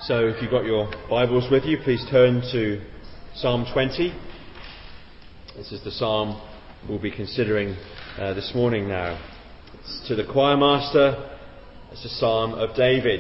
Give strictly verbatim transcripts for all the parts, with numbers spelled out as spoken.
So if you've got your Bibles with you, please turn to Psalm twenty. This is the psalm we'll be considering uh, this morning now. It's to the choir master. It's a psalm of David.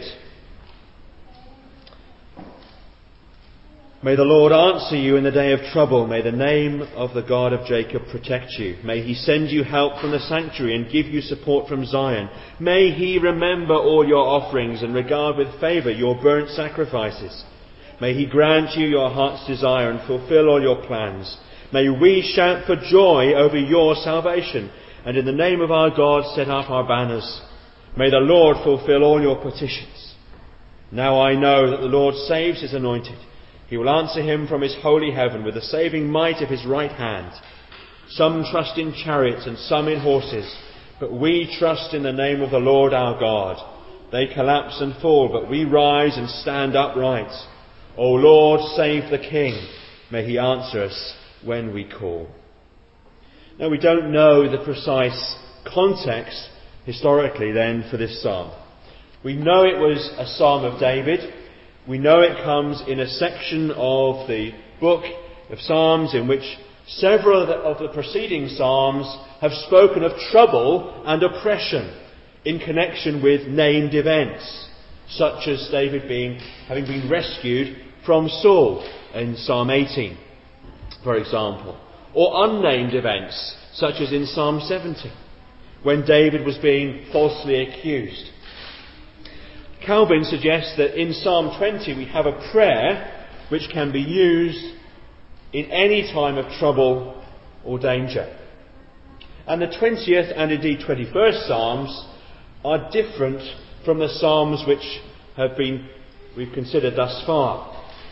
May the Lord answer you in the day of trouble. May the name of the God of Jacob protect you. May he send you help from the sanctuary and give you support from Zion. May he remember all your offerings and regard with favour your burnt sacrifices. May he grant you your heart's desire and fulfil all your plans. May we shout for joy over your salvation, and in the name of our God set up our banners. May the Lord fulfil all your petitions. Now I know that the Lord saves his anointed. He will answer him from his holy heaven with the saving might of his right hand. Some trust in chariots and some in horses, but we trust in the name of the Lord our God. They collapse and fall, but we rise and stand upright. O Lord, save the King. May he answer us when we call. Now, we don't know the precise context historically then for this psalm. We know it was a psalm of David. We know it comes in a section of the book of Psalms in which several of the, of the preceding psalms have spoken of trouble and oppression in connection with named events, such as David being having been rescued from Saul in Psalm eighteen, for example, or unnamed events such as in Psalm seventy, when David was being falsely accused. Calvin suggests that in Psalm twenty we have a prayer which can be used in any time of trouble or danger. And the twentieth and indeed twenty-first Psalms are different from the Psalms which have been we've considered thus far.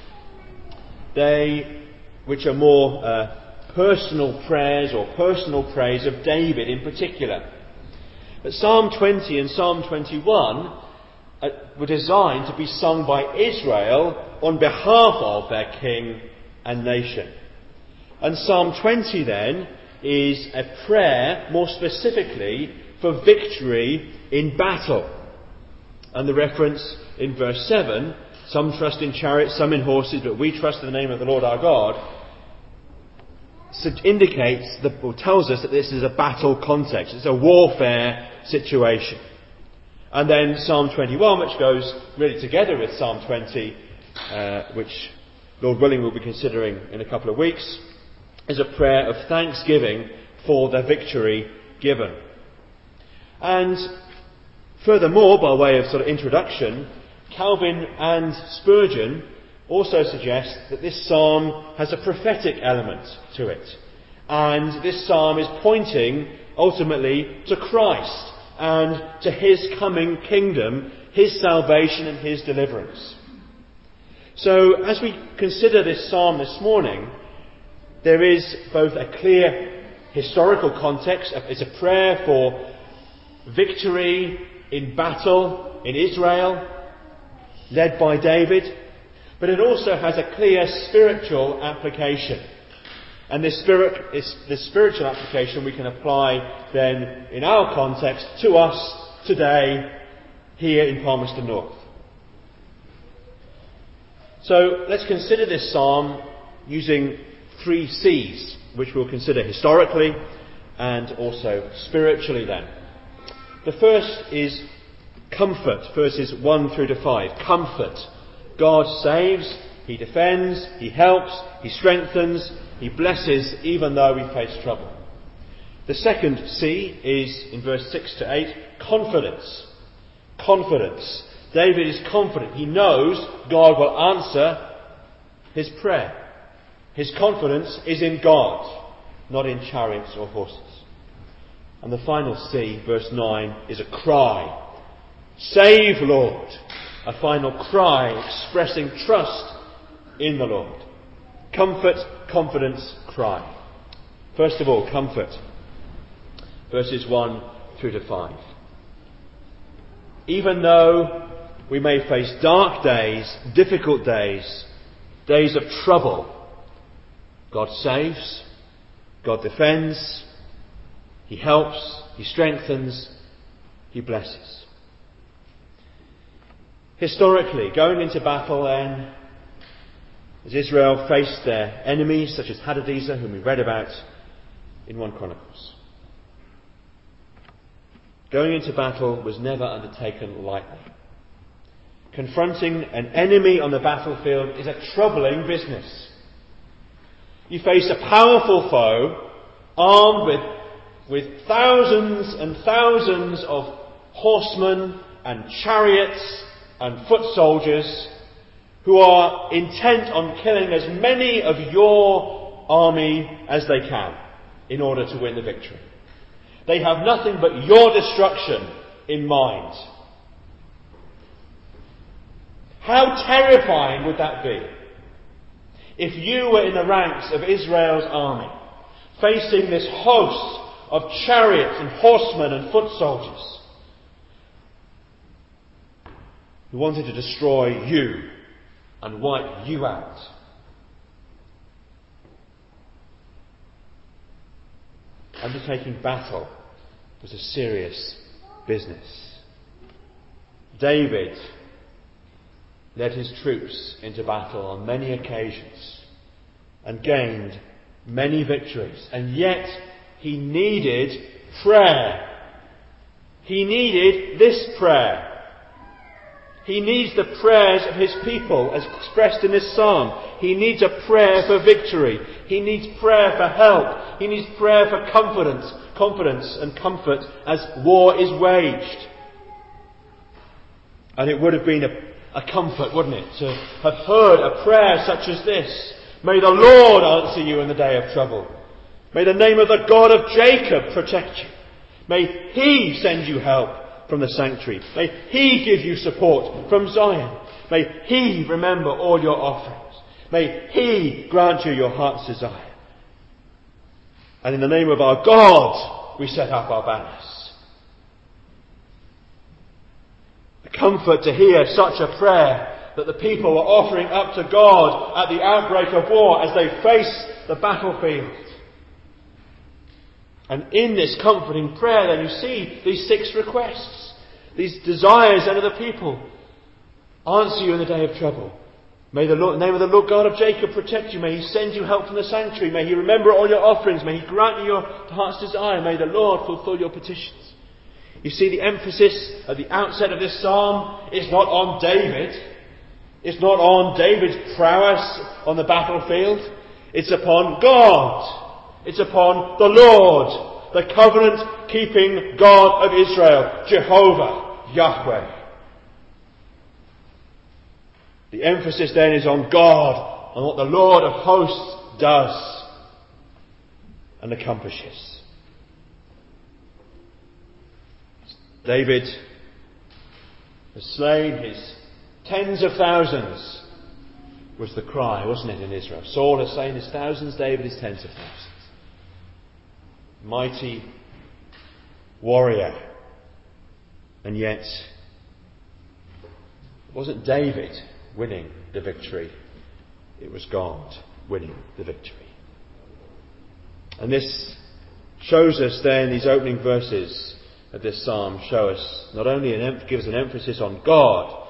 They, which are more uh, personal prayers or personal praise of David in particular. But Psalm twenty and Psalm twenty-one were designed to be sung by Israel on behalf of their king and nation. And Psalm twenty then is a prayer more specifically for victory in battle. And the reference in verse seven, some trust in chariots, some in horses, but we trust in the name of the Lord our God, indicates, the, or tells us that this is a battle context. It's a warfare situation. And then Psalm twenty-one, which goes really together with Psalm twenty, uh, which Lord willing we'll be considering in a couple of weeks, is a prayer of thanksgiving for the victory given. And furthermore, by way of sort of introduction, Calvin and Spurgeon also suggest that this psalm has a prophetic element to it. And this psalm is pointing ultimately to Christ and to his coming kingdom, his salvation and his deliverance. So, as we consider this psalm this morning, there is both a clear historical context. It's a prayer for victory in battle in Israel, led by David, but it also has a clear spiritual application. And this, spirit, this, this spiritual application we can apply then in our context to us today here in Palmerston North. So let's consider this psalm using three C's, which we'll consider historically and also spiritually then. The first is comfort, verses one through to five. Comfort. God saves, he defends, he helps, he strengthens, he blesses even though we face trouble. The second C is in verse six to eight, confidence. Confidence. David is confident. He knows God will answer his prayer. His confidence is in God, not in chariots or horses. And the final C, verse nine, is a cry. Save, Lord. A final cry expressing trust in the Lord. Comfort, confidence, cry. First of all, comfort. Verses one through to five. Even though we may face dark days, difficult days, days of trouble, God saves, God defends, he helps, he strengthens, he blesses. Historically, going into battle then, as Israel faced their enemies such as Hadadezer, whom we read about in First Chronicles. Going into battle was never undertaken lightly. Confronting an enemy on the battlefield is a troubling business. You face a powerful foe, armed with, with thousands and thousands of horsemen and chariots and foot soldiers who are intent on killing as many of your army as they can in order to win the victory. They have nothing but your destruction in mind. How terrifying would that be if you were in the ranks of Israel's army, facing this host of chariots and horsemen and foot soldiers who wanted to destroy you and wipe you out? Undertaking battle was a serious business. David led his troops into battle on many occasions and gained many victories, and yet he needed prayer. He needed this prayer. He needs the prayers of his people as expressed in this psalm. He needs a prayer for victory. He needs prayer for help. He needs prayer for confidence, confidence and comfort as war is waged. And it would have been a, a comfort, wouldn't it, to have heard a prayer such as this. May the Lord answer you in the day of trouble. May the name of the God of Jacob protect you. May He send you help from the sanctuary. May He give you support from Zion. May He remember all your offerings. May He grant you your heart's desire. And in the name of our God, we set up our banners. A comfort to hear such a prayer that the people were offering up to God at the outbreak of war as they face the battlefield. And in this comforting prayer, then, you see these six requests, these desires under the people. Answer you in the day of trouble. May the Lord, name of the Lord God of Jacob protect you. May He send you help from the sanctuary. May He remember all your offerings. May He grant you your heart's desire. May the Lord fulfill your petitions. You see, the emphasis at the outset of this psalm is not on David. It's not on David's prowess on the battlefield. It's upon God. It's upon the Lord, the covenant-keeping God of Israel, Jehovah, Yahweh. The emphasis then is on God, on what the Lord of hosts does and accomplishes. David has slain his tens of thousands, was the cry, wasn't it, in Israel? Saul has slain his thousands, David his tens of thousands. Mighty warrior. And yet, it wasn't David winning the victory. It was God winning the victory. And this shows us then, these opening verses of this psalm show us, not only an, gives an emphasis on God,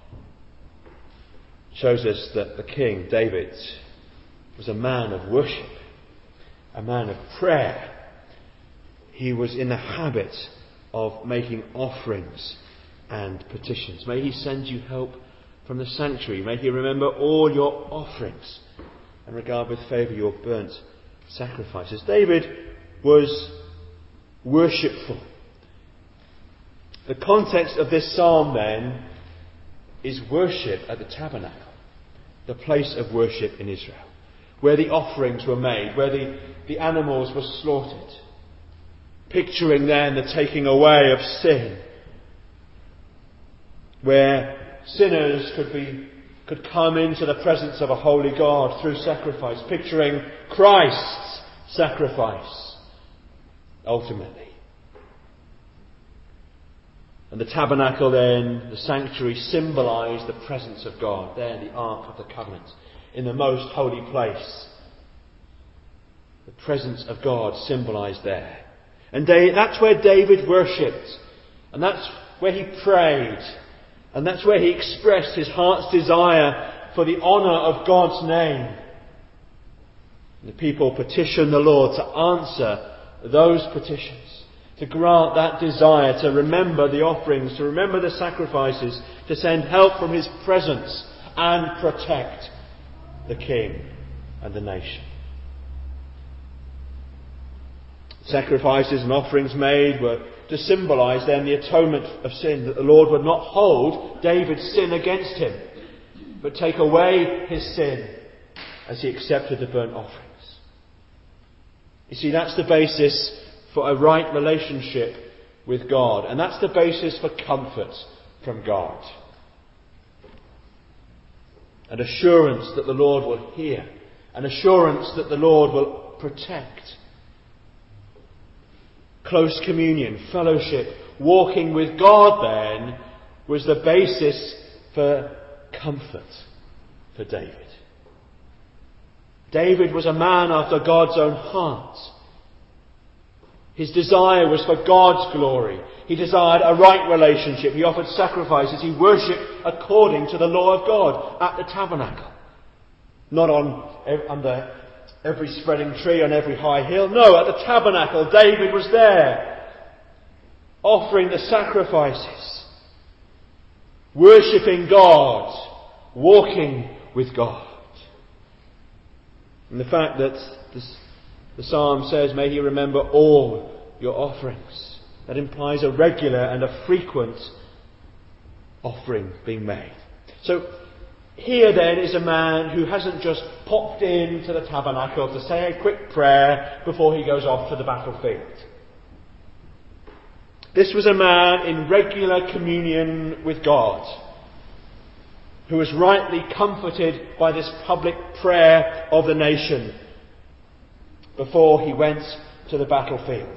shows us that the king, David, was a man of worship, a man of prayer. He was in the habit of making offerings and petitions. May He send you help from the sanctuary. May He remember all your offerings and regard with favour your burnt sacrifices. David was worshipful. The context of this psalm then is worship at the tabernacle, the place of worship in Israel, where the offerings were made, where the, the animals were slaughtered. Picturing then the taking away of sin, where sinners could be could come into the presence of a holy God through sacrifice, picturing Christ's sacrifice ultimately. And the tabernacle then, the sanctuary, symbolised the presence of God. There, the Ark of the Covenant, in the most holy place. The presence of God symbolised there. And they, that's where David worshipped. And that's where he prayed. And that's where he expressed his heart's desire for the honour of God's name. The people petition the Lord to answer those petitions, to grant that desire, to remember the offerings, to remember the sacrifices, to send help from his presence and protect the king and the nation. Sacrifices and offerings made were to symbolise then the atonement of sin, that the Lord would not hold David's sin against him, but take away his sin as he accepted the burnt offerings. You see, that's the basis for a right relationship with God, and that's the basis for comfort from God. An assurance that the Lord will hear, an assurance that the Lord will protect. Close communion, fellowship, walking with God then was the basis for comfort for David. David was a man after God's own heart. His desire was for God's glory. He desired a right relationship. He offered sacrifices. He worshipped according to the law of God at the tabernacle. Not on under every spreading tree on every high hill. No, at the tabernacle, David was there, offering the sacrifices, worshipping God, walking with God. And the fact that this, the psalm says, may he remember all your offerings, that implies a regular and a frequent offering being made. So, here then is a man who hasn't just popped into the tabernacle to say a quick prayer before he goes off to the battlefield. This was a man in regular communion with God, who was rightly comforted by this public prayer of the nation before he went to the battlefield.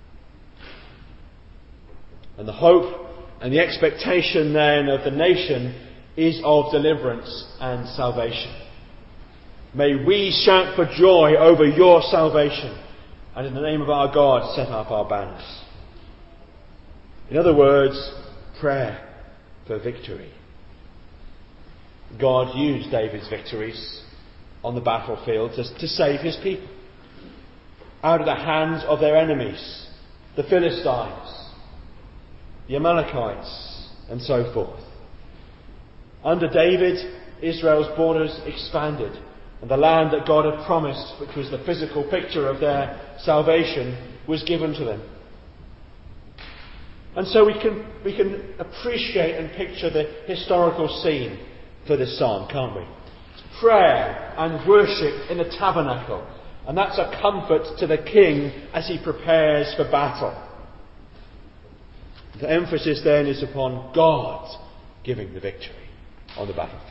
And the hope and the expectation then of the nation is of deliverance and salvation. May we shout for joy over your salvation, and in the name of our God set up our banners. In other words, prayer for victory. God used David's victories on the battlefield to, to save his people out of the hands of their enemies, the Philistines, the Amalekites, and so forth. Under David, Israel's borders expanded, and the land that God had promised, which was the physical picture of their salvation, was given to them. And so we can we can appreciate and picture the historical scene for this psalm, can't we? It's prayer and worship in the tabernacle, and that's a comfort to the king as he prepares for battle. The emphasis then is upon God giving the victory on the battlefield.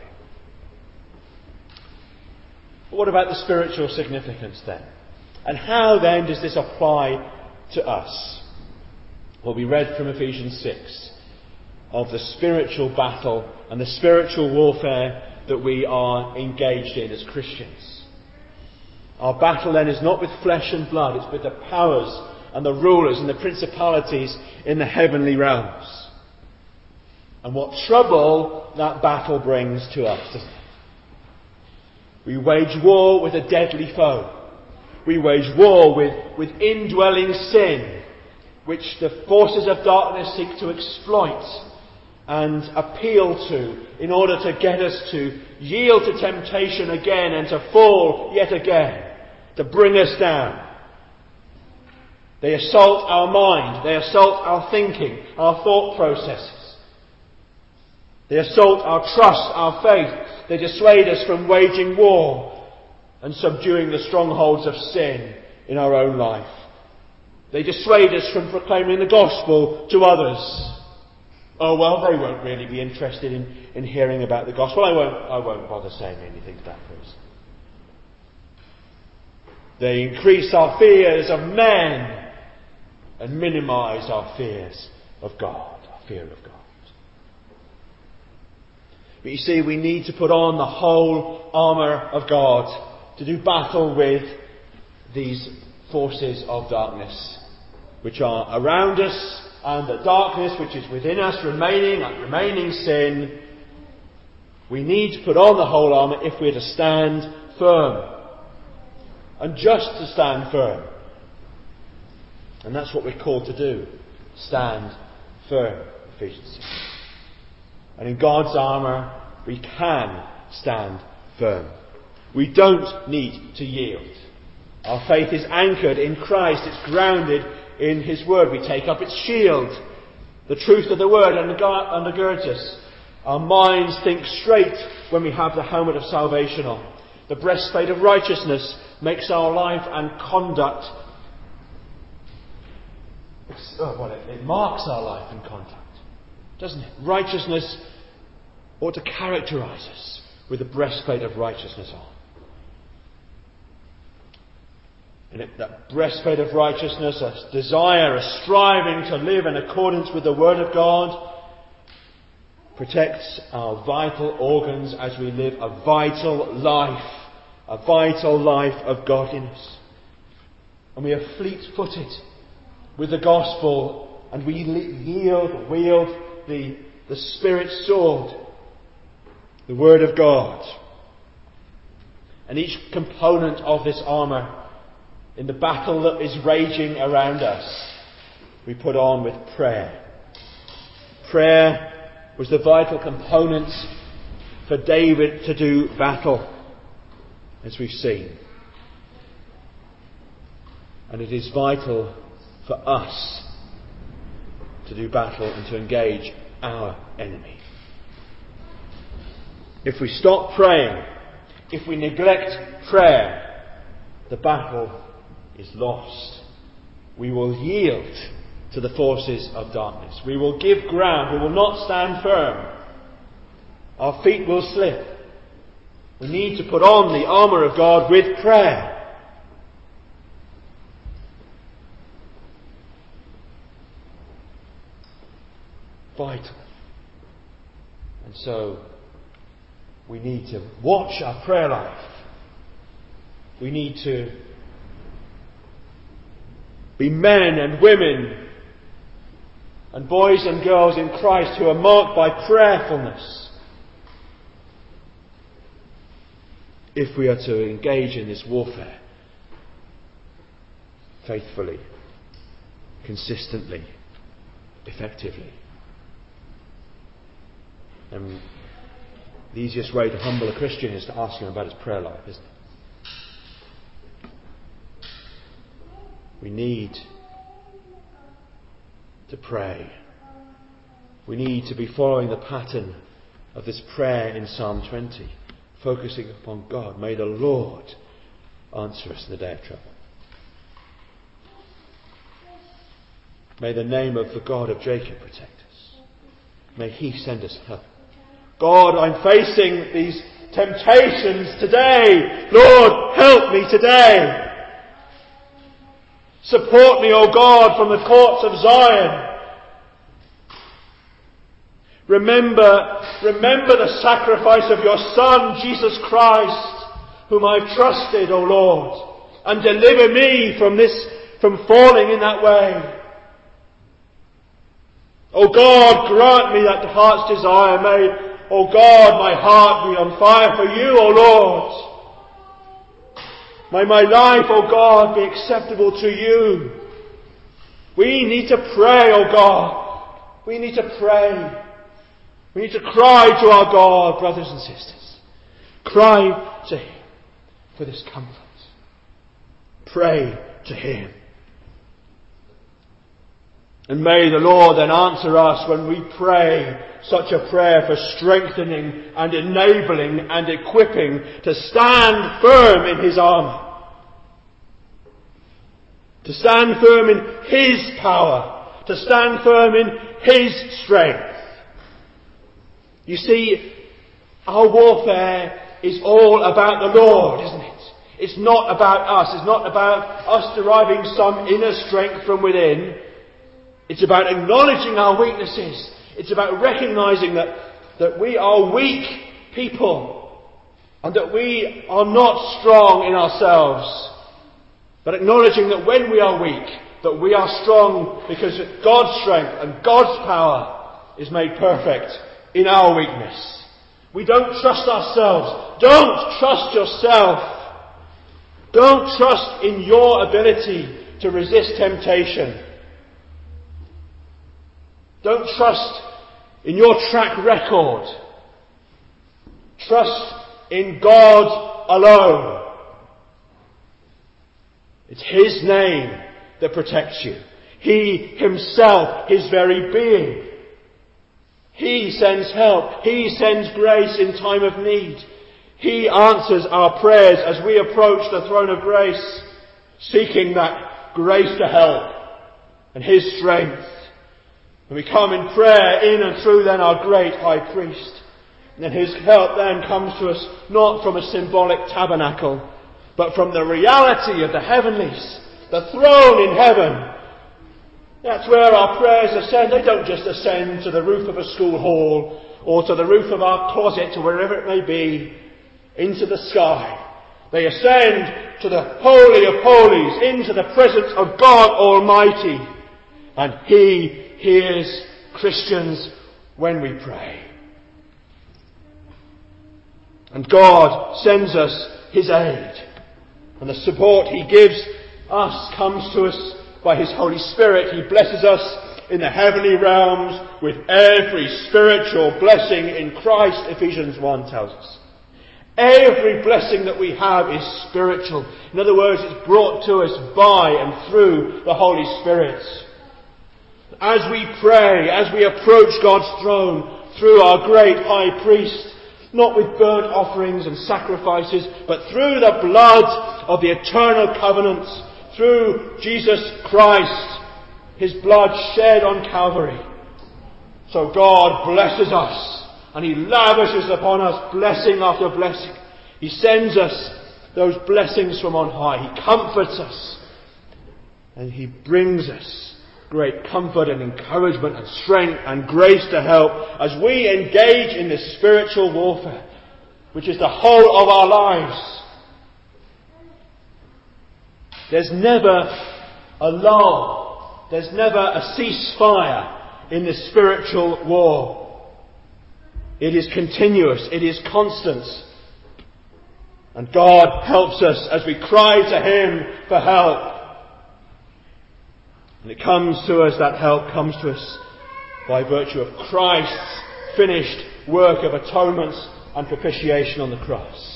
But what about the spiritual significance then? And how then does this apply to us? Well, we read from Ephesians six of the spiritual battle and the spiritual warfare that we are engaged in as Christians. Our battle then is not with flesh and blood, it's with the powers and the rulers and the principalities in the heavenly realms. And what trouble that battle brings to us, doesn't it? We wage war with a deadly foe. We wage war with, with indwelling sin, which the forces of darkness seek to exploit and appeal to in order to get us to yield to temptation again and to fall yet again, to bring us down. They assault our mind, they assault our thinking, our thought processes. They assault our trust, our faith. They dissuade us from waging war and subduing the strongholds of sin in our own life. They dissuade us from proclaiming the gospel to others. Oh, well, they won't really be interested in, in hearing about the gospel. I won't, I won't bother saying anything to that person. They increase our fears of men and minimise our fears of God, our fear of God. But you see, we need to put on the whole armour of God to do battle with these forces of darkness, which are around us and the darkness which is within us remaining and remaining sin, we need to put on the whole armour if we're to stand firm. And just to stand firm. And that's what we're called to do. Stand firm. Ephesians six. And in God's armour, we can stand firm. We don't need to yield. Our faith is anchored in Christ. It's grounded in His Word. We take up its shield. The truth of the Word undergirds us. Our minds think straight when we have the helmet of salvation on. The breastplate of righteousness makes our life and conduct. Oh, well, it, it marks our life and conduct, doesn't it? Righteousness ought to characterise us with the breastplate of righteousness on. And it, that breastplate of righteousness, a desire, a striving to live in accordance with the Word of God, protects our vital organs as we live a vital life, a vital life of godliness. And we are fleet-footed with the gospel, and we yield, wield the, the Spirit's sword, the Word of God. And each component of this armour, in the battle that is raging around us, we put on with prayer. Prayer was the vital component for David to do battle, as we've seen. And it is vital for us to do battle and to engage our enemy. If we stop praying, if we neglect prayer, the battle is lost. We will yield to the forces of darkness. We will give ground. We will not stand firm. Our feet will slip. We need to put on the armour of God with prayer. Vital. And so we need to watch our prayer life. We need to be men and women and boys and girls in Christ who are marked by prayerfulness, if we are to engage in this warfare faithfully, consistently, effectively. And the easiest way to humble a Christian is to ask him about his prayer life, isn't it? We need to pray. We need to be following the pattern of this prayer in Psalm twenty, focusing upon God. May the Lord answer us in the day of trouble. May the name of the God of Jacob protect us. May He send us help. God, I'm facing these temptations today. Lord, help me today. Support me, O God, from the courts of Zion. Remember, remember the sacrifice of your Son, Jesus Christ, whom I've trusted, O Lord, and deliver me from this, from falling in that way. O God, grant me that heart's desire. May, O God, my heart be on fire for you, O Lord. May my life, O God, be acceptable to you. We need to pray, O God. We need to pray. We need to cry to our God, brothers and sisters. Cry to Him for this comfort. Pray to Him. And may the Lord then answer us when we pray such a prayer for strengthening and enabling and equipping to stand firm in His armour. To stand firm in His power. To stand firm in His strength. You see, our warfare is all about the Lord, isn't it? It's not about us. It's not about us deriving some inner strength from within. It's about acknowledging our weaknesses. It's about recognizing that, that we are weak people and that we are not strong in ourselves. But acknowledging that when we are weak, that we are strong because God's strength and God's power is made perfect in our weakness. We don't trust ourselves. Don't trust yourself. Don't trust in your ability to resist temptation. Don't trust in your track record. Trust in God alone. It's His name that protects you. He Himself, His very being. He sends help. He sends grace in time of need. He answers our prayers as we approach the throne of grace, seeking that grace to help and His strength. And we come in prayer in and through then our great High Priest. And His help then comes to us not from a symbolic tabernacle, but from the reality of the heavenlies, the throne in heaven. That's where our prayers ascend. They don't just ascend to the roof of a school hall or to the roof of our closet or wherever it may be, into the sky. They ascend to the Holy of Holies, into the presence of God Almighty. And He hears Christians when we pray. And God sends us His aid. And the support He gives us comes to us by His Holy Spirit. He blesses us in the heavenly realms with every spiritual blessing in Christ, Ephesians one tells us. Every blessing that we have is spiritual. In other words, it's brought to us by and through the Holy Spirit. As we pray, as we approach God's throne through our great High Priest, not with burnt offerings and sacrifices, but through the blood of the eternal covenant, through Jesus Christ, His blood shed on Calvary. So God blesses us, and He lavishes upon us blessing after blessing. He sends us those blessings from on high. He comforts us, and He brings us great comfort and encouragement and strength and grace to help as we engage in this spiritual warfare, which is the whole of our lives. There's never a lull. There's never a ceasefire in this spiritual war. It is continuous. It is constant. And God helps us as we cry to Him for help. And it comes to us, that help comes to us by virtue of Christ's finished work of atonement and propitiation on the cross.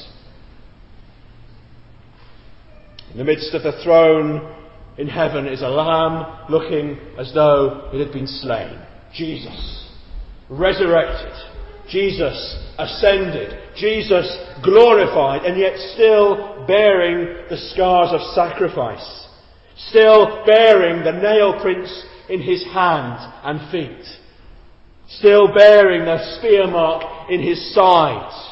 In the midst of the throne in heaven is a lamb looking as though it had been slain. Jesus, resurrected. Jesus, ascended. Jesus, glorified, and yet still bearing the scars of sacrifice. Still bearing the nail prints in His hands and feet. Still bearing the spear mark in His side.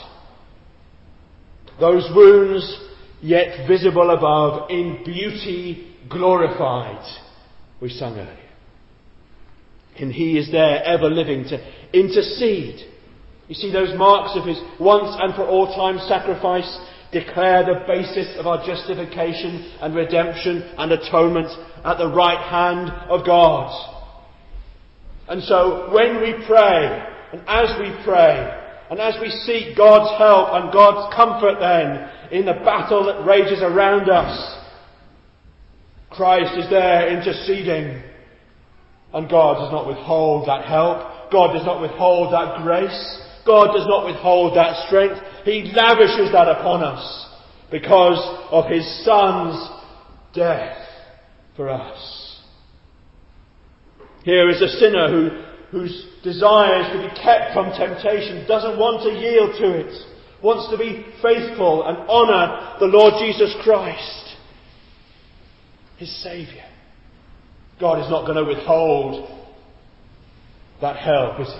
Those wounds yet visible above, in beauty glorified, we sung earlier. And He is there ever living to intercede. You see, those marks of His once and for all time sacrifice declare the basis of our justification and redemption and atonement at the right hand of God. And so when we pray, and as we pray, and as we seek God's help and God's comfort then in the battle that rages around us, Christ is there interceding. And God does not withhold that help. God does not withhold that grace. God does not withhold that strength. He lavishes that upon us because of His Son's death for us. Here is a sinner who, whose desires to be kept from temptation, doesn't want to yield to it, wants to be faithful and honour the Lord Jesus Christ, His Saviour. God is not going to withhold that help, is He?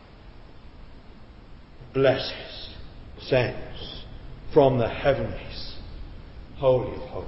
Blesses, sends from the heavenlies, Holy of Holies.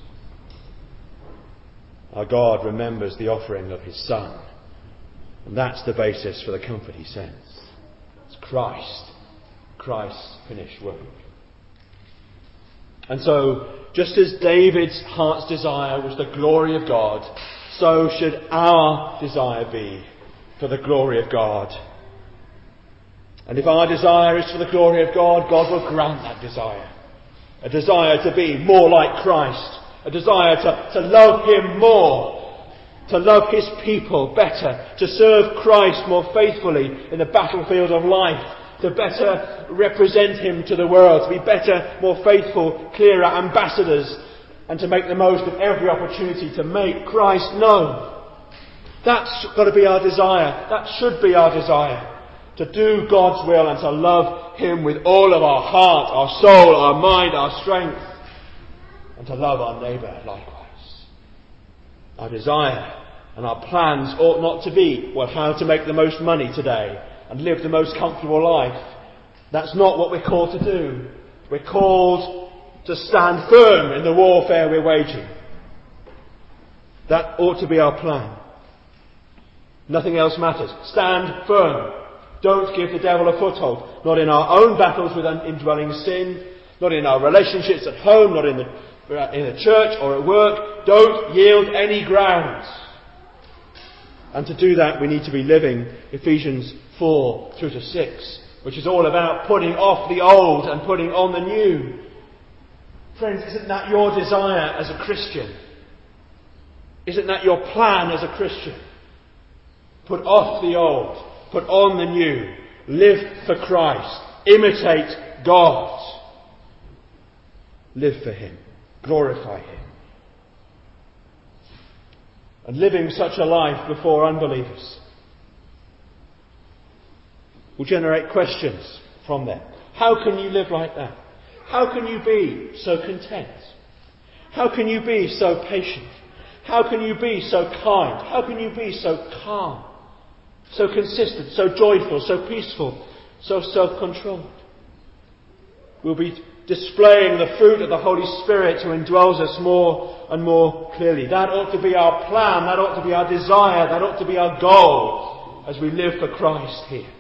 Our God remembers the offering of His Son, and that's the basis for the comfort He sends. It's Christ, Christ's finished work. And so, just as David's heart's desire was the glory of God, so should our desire be for the glory of God. And if our desire is for the glory of God, God will grant that desire. A desire to be more like Christ. A desire to, to love Him more. To love His people better. To serve Christ more faithfully in the battlefield of life. To better represent Him to the world. To be better, more faithful, clearer ambassadors. And to make the most of every opportunity to make Christ known. That's got to be our desire. That should be our desire. To do God's will and to love Him with all of our heart, our soul, our mind, our strength. And to love our neighbour likewise. Our desire and our plans ought not to be, well, how to make the most money today and live the most comfortable life. That's not what we're called to do. We're called to stand firm in the warfare we're waging. That ought to be our plan. Nothing else matters. Stand firm. Don't give the devil a foothold. Not in our own battles with indwelling sin. Not in our relationships at home. Not in the, in the church or at work. Don't yield any ground. And to do that, we need to be living Ephesians four through to six, which is all about putting off the old and putting on the new. Friends, isn't that your desire as a Christian? Isn't that your plan as a Christian? Put off the old. Put on the new. Live for Christ. Imitate God. Live for Him. Glorify Him. And living such a life before unbelievers will generate questions from them. How can you live like that? How can you be so content? How can you be so patient? How can you be so kind? How can you be so calm? So consistent, so joyful, so peaceful, so self-controlled? We'll be displaying the fruit of the Holy Spirit who indwells us more and more clearly. That ought to be our plan, that ought to be our desire, that ought to be our goal as we live for Christ here.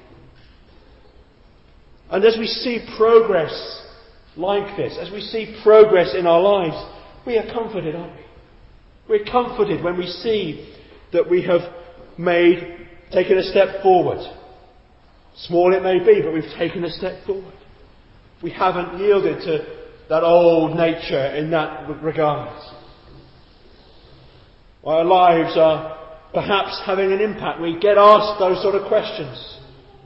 And as we see progress like this, as we see progress in our lives, we are comforted, aren't we? We're comforted when we see that we have made taken a step forward. Small it may be, but we've taken a step forward. We haven't yielded to that old nature in that regard. Our lives are perhaps having an impact. We get asked those sort of questions.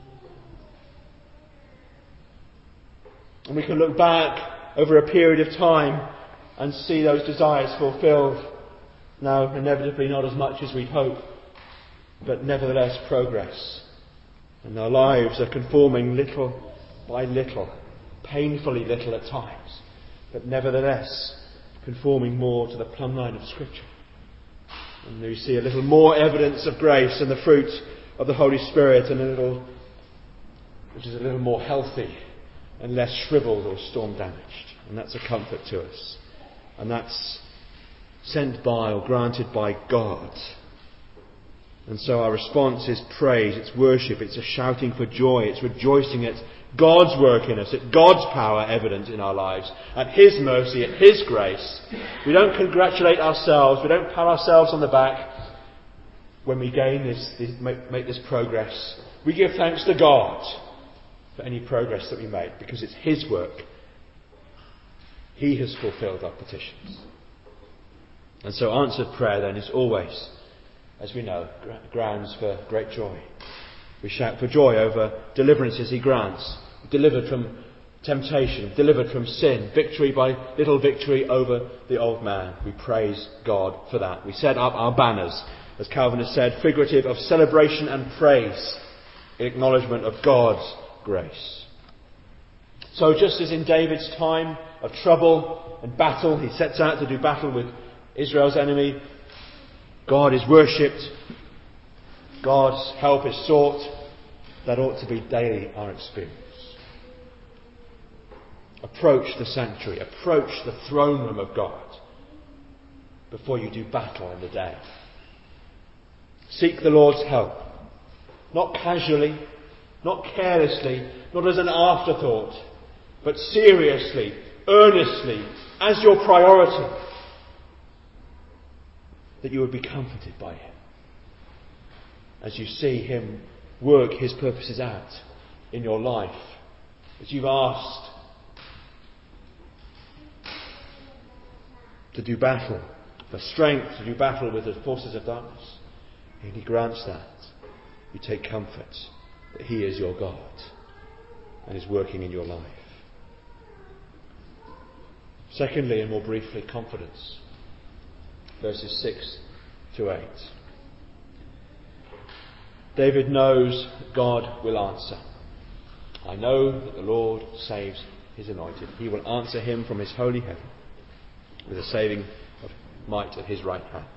And we can look back over a period of time and see those desires fulfilled. Now, inevitably not as much as we'd hope, but nevertheless progress. And our lives are conforming little by little, painfully little at times, but nevertheless conforming more to the plumb line of Scripture. And we see a little more evidence of grace and the fruit of the Holy Spirit, and a little, which is a little more healthy and less shriveled or storm damaged. And that's a comfort to us. And that's sent by or granted by God. And so our response is praise, it's worship, it's a shouting for joy, it's rejoicing at God's work in us, at God's power evident in our lives, at His mercy, at His grace. We don't congratulate ourselves, we don't pat ourselves on the back when we gain this, this make, make this progress. We give thanks to God for any progress that we make, because it's His work. He has fulfilled our petitions. And so answered prayer then is always, as we know, grounds for great joy. We shout for joy over deliverances He grants, delivered from temptation, delivered from sin, victory by little victory over the old man. We praise God for that. We set up our banners, as Calvin has said, figurative of celebration and praise in acknowledgement of God's grace. So just as in David's time of trouble and battle, he sets out to do battle with Israel's enemy, God is worshipped, God's help is sought. That ought to be daily our experience. Approach the sanctuary, approach the throne room of God before you do battle in the day. Seek the Lord's help, not casually, not carelessly, not as an afterthought, but seriously, earnestly, as your priority, that you would be comforted by him as you see him work his purposes out in your life, as you've asked to do battle, for strength to do battle with the forces of darkness. And he grants that. You take comfort that he is your God and is working in your life. Secondly, and more briefly, confidence. Verses six to eight. David knows God will answer. I know that the Lord saves his anointed. He will answer him from his holy heaven with the saving of might of his right hand.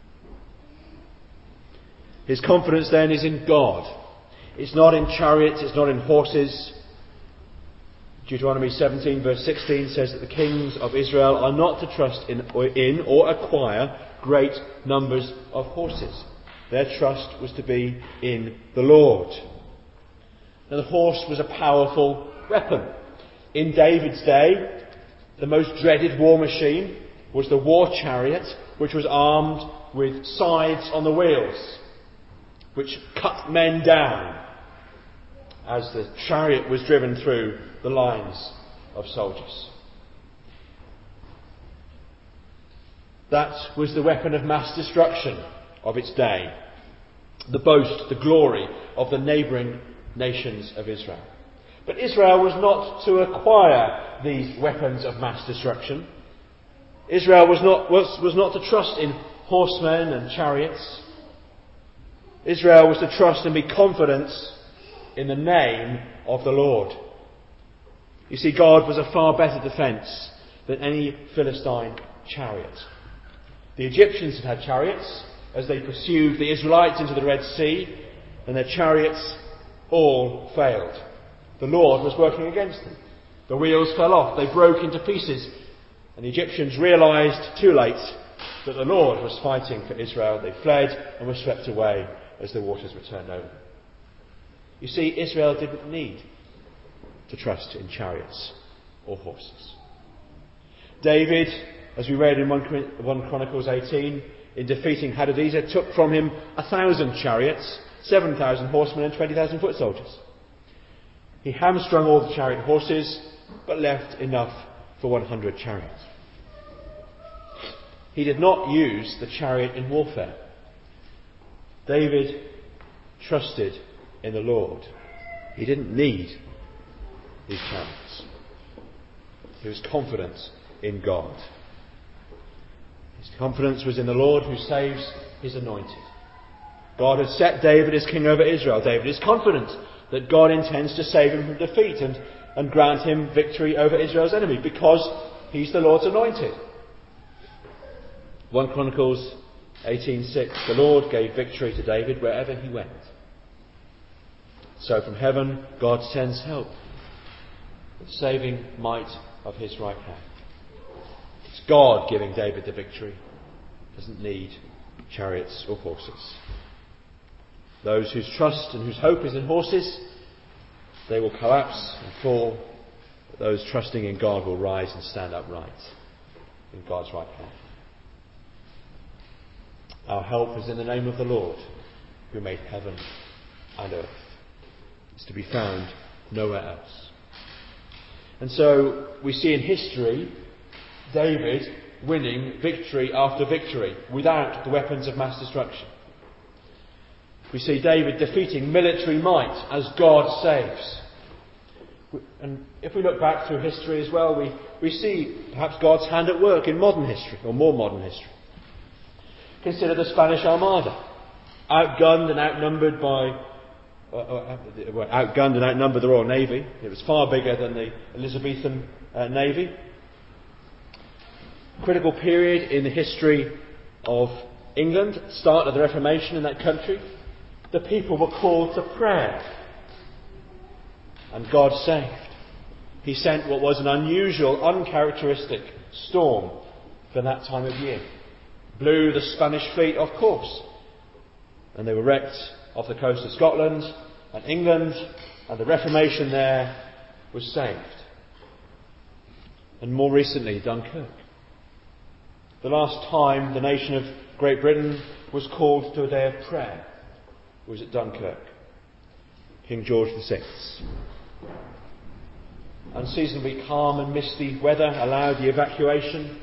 His confidence then is in God. It's not in chariots, it's not in horses. Deuteronomy seventeen verse sixteen says that the kings of Israel are not to trust in or, in or acquire great numbers of horses. Their trust was to be in the Lord. Now the horse was a powerful weapon. In David's day, the most dreaded war machine was the war chariot, which was armed with sides on the wheels, which cut men down as the chariot was driven through the lines of soldiers. That was the weapon of mass destruction of its day. The boast, the glory of the neighbouring nations of Israel. But Israel was not to acquire these weapons of mass destruction. Israel was not, was, was not to trust in horsemen and chariots. Israel was to trust and be confident in the name of the Lord. You see, God was a far better defence than any Philistine chariot. The Egyptians had had chariots as they pursued the Israelites into the Red Sea, and their chariots all failed. The Lord was working against them. The wheels fell off, they broke into pieces, and the Egyptians realised too late that the Lord was fighting for Israel. They fled and were swept away as the waters were turned over. You see, Israel didn't need to trust in chariots or horses. David, as we read in First Chronicles eighteen, in defeating Hadadezer, took from him a thousand chariots, seven thousand horsemen and twenty thousand foot soldiers. He hamstrung all the chariot horses, but left enough for one hundred chariots. He did not use the chariot in warfare. David trusted in the Lord. He didn't need these chariots. He was confident in God. His confidence was in the Lord who saves his anointed. God had set David as king over Israel. David is confident that God intends to save him from defeat and, and grant him victory over Israel's enemy because he's the Lord's anointed. First Chronicles eighteen six, the Lord gave victory to David wherever he went. So from heaven God sends help, the saving might of his right hand. It's God giving David the victory. He doesn't need chariots or horses. Those whose trust and whose hope is in horses, they will collapse and fall. But those trusting in God will rise and stand upright in God's right hand. Our help is in the name of the Lord, who made heaven and earth. It's to be found nowhere else. And so we see in history David winning victory after victory without the weapons of mass destruction. We see David defeating military might as God saves. And if we look back through history as well, we, we see perhaps God's hand at work in modern history, or more modern history. Consider the Spanish Armada, outgunned and outnumbered by, uh, uh, well, outgunned and outnumbered the Royal Navy. It was far bigger than the Elizabethan uh, Navy. Critical period in the history of England, start of the Reformation in that country. The people were called to prayer, and God saved. He sent what was an unusual, uncharacteristic storm for that time of year. Blew the Spanish fleet off course, and they were wrecked off the coast of Scotland and England, and the Reformation there was saved. and more recently Dunkirk. The last time the nation of Great Britain was called to a day of prayer was at Dunkirk. King George the Sixth. Unseasonably calm and misty weather allowed the evacuation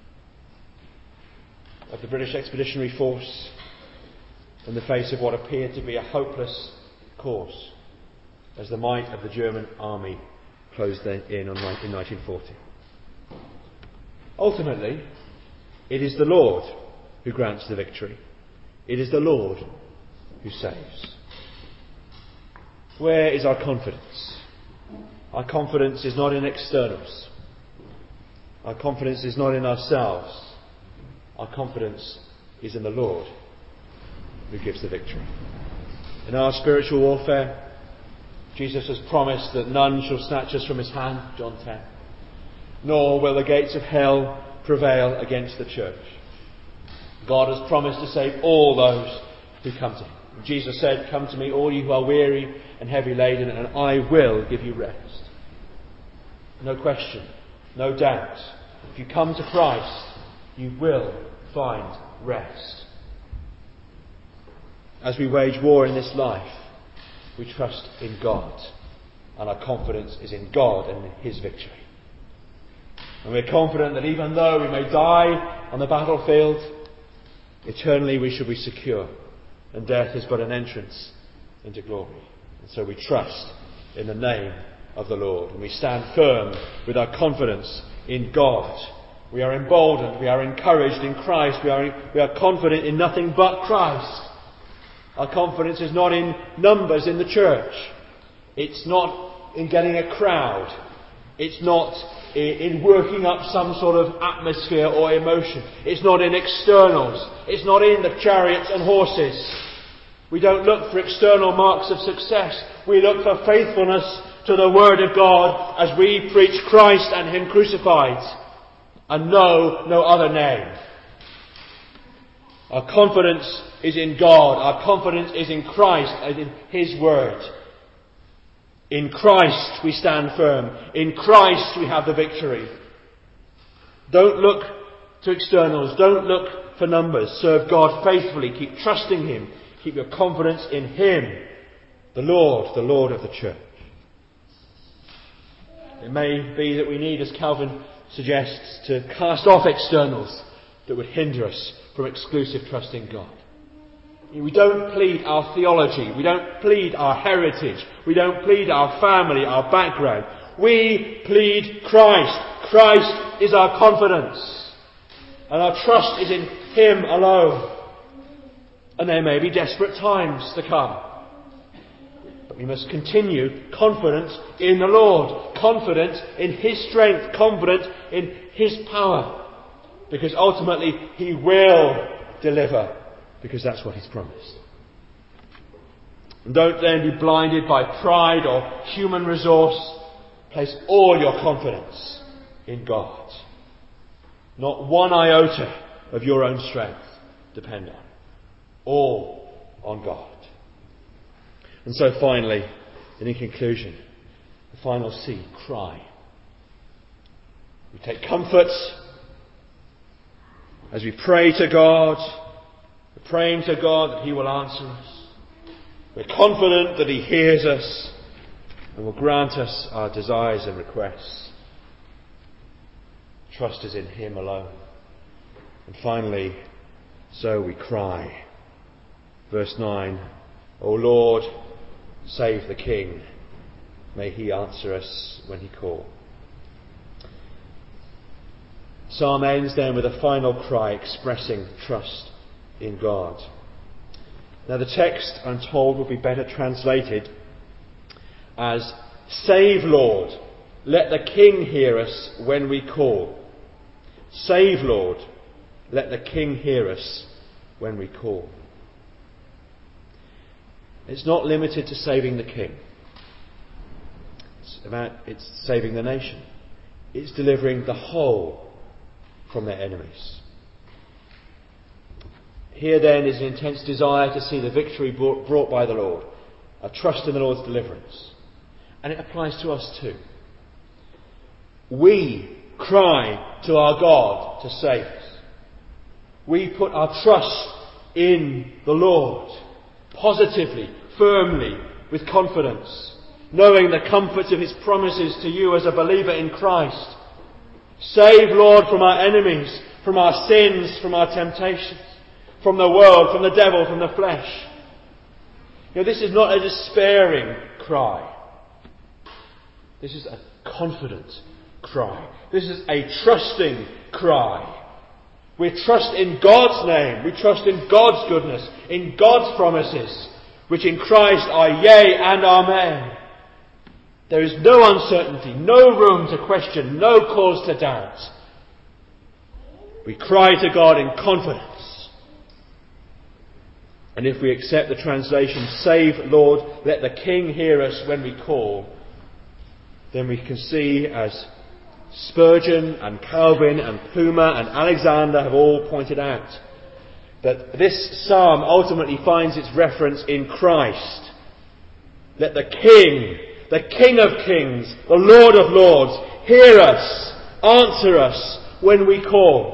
of the British Expeditionary Force in the face of what appeared to be a hopeless course as the might of the German army closed in on in nineteen forty. Ultimately, it is the Lord who grants the victory. It is the Lord who saves. Where is our confidence? Our confidence is not in externals. Our confidence is not in ourselves. Our confidence is in the Lord who gives the victory. In our spiritual warfare, Jesus has promised that none shall snatch us from his hand, John ten. Nor will the gates of hell prevail against the church. God has promised to save all those who come to him. Jesus said, "Come to me, all you who are weary and heavy laden, and I will give you rest." No question, no doubt. If you come to Christ, you will find rest. As we wage war in this life, we trust in God, and our confidence is in God and in his victory. And we're confident that even though we may die on the battlefield, eternally we shall be secure, and death is but an entrance into glory. And so we trust in the name of the Lord, and we stand firm with our confidence in God. We are emboldened, we are encouraged in Christ, we are, we are confident in nothing but Christ. Our confidence is not in numbers in the church. It's not in getting a crowd. It's not in working up some sort of atmosphere or emotion. It's not in externals. It's not in the chariots and horses. We don't look for external marks of success. We look for faithfulness to the Word of God as we preach Christ and him crucified, and know no other name. Our confidence is in God. Our confidence is in Christ and in his Word. In Christ we stand firm. In Christ we have the victory. Don't look to externals. Don't look for numbers. Serve God faithfully. Keep trusting him. Keep your confidence in him, the Lord, the Lord of the church. It may be that we need, as Calvin suggests, to cast off externals that would hinder us from exclusive trust in God. We don't plead our theology. We don't plead our heritage. We don't plead our family, our background. We plead Christ. Christ is our confidence. And our trust is in him alone. And there may be desperate times to come. But we must continue confident in the Lord. Confident in his strength. Confident in his power. Because ultimately he will deliver. Because that's what he's promised. And don't then be blinded by pride or human resource. Place all your confidence in God. Not one iota of your own strength depend on. All on God. And so finally, and in conclusion, the final C, cry. We take comfort as we pray to God. We're praying to God that he will answer us. We're confident that he hears us and will grant us our desires and requests. Trust is in him alone. And finally, so we cry. Verse nine, O Lord, save the King. May he answer us when he call. Psalm ends then with a final cry expressing trust in God. Now the text, I'm told, will be better translated as, Save, Lord, let the King hear us when we call. Save, Lord, let the King hear us when we call. It's not limited to saving the king. It's about it's saving the nation. It's delivering the whole from their enemies. Here then is an intense desire to see the victory brought, brought by the Lord. A trust in the Lord's deliverance. And it applies to us too. We cry to our God to save us. We put our trust in the Lord, positively, firmly, with confidence, knowing the comfort of His promises to you as a believer in Christ. Save, Lord, from our enemies, from our sins, from our temptations, from the world, from the devil, from the flesh. You know, this is not a despairing cry. This is a confident cry. This is a trusting cry. We trust in God's name. We trust in God's goodness, in God's promises, which in Christ are yea and amen. There is no uncertainty, no room to question, no cause to doubt. We cry to God in confidence. And if we accept the translation, save, Lord, let the King hear us when we call, then we can see, as Spurgeon and Calvin and Puma and Alexander have all pointed out, that this psalm ultimately finds its reference in Christ. Let the King, the King of Kings, the Lord of Lords, hear us, answer us when we call.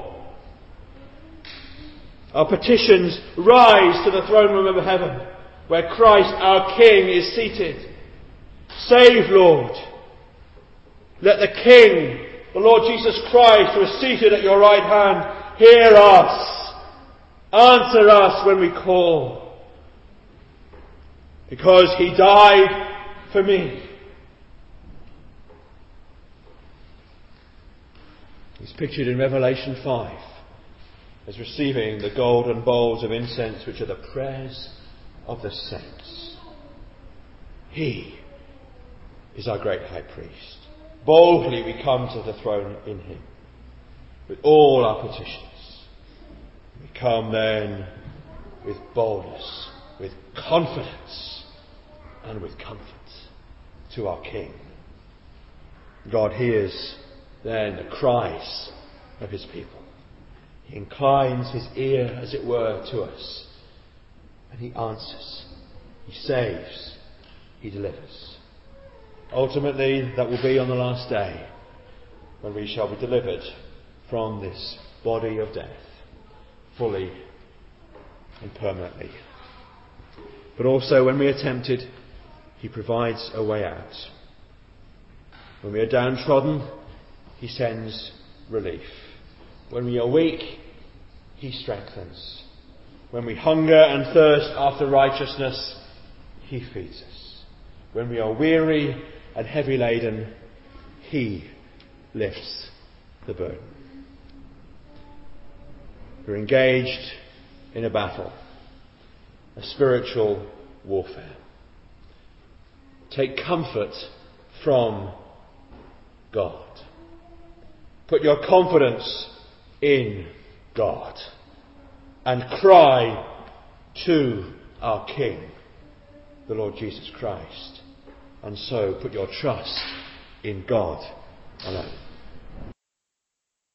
Our petitions rise to the throne room of heaven, where Christ our King is seated. Save, Lord. Let the King, the Lord Jesus Christ, who is seated at your right hand, hear us. Answer us when we call. Because He died for me. He's pictured in Revelation five as receiving the golden bowls of incense, which are the prayers of the saints. He is our great high priest. Boldly we come to the throne in Him with all our petitions. We come then with boldness, with confidence, and with comfort to our King. God hears then the cries of His people. He inclines His ear, as it were, to us, and He answers. He saves. He delivers. Ultimately, that will be on the last day, when we shall be delivered from this body of death, fully and permanently. But also, when we are tempted, He provides a way out. When we are downtrodden, He sends relief. When we are weak, He strengthens. When we hunger and thirst after righteousness, He feeds us. When we are weary and heavy laden, He lifts the burden. We're engaged in a battle, a spiritual warfare. Take comfort from God. Put your confidence in God and cry to our King, the Lord Jesus Christ. And so put your trust in God alone.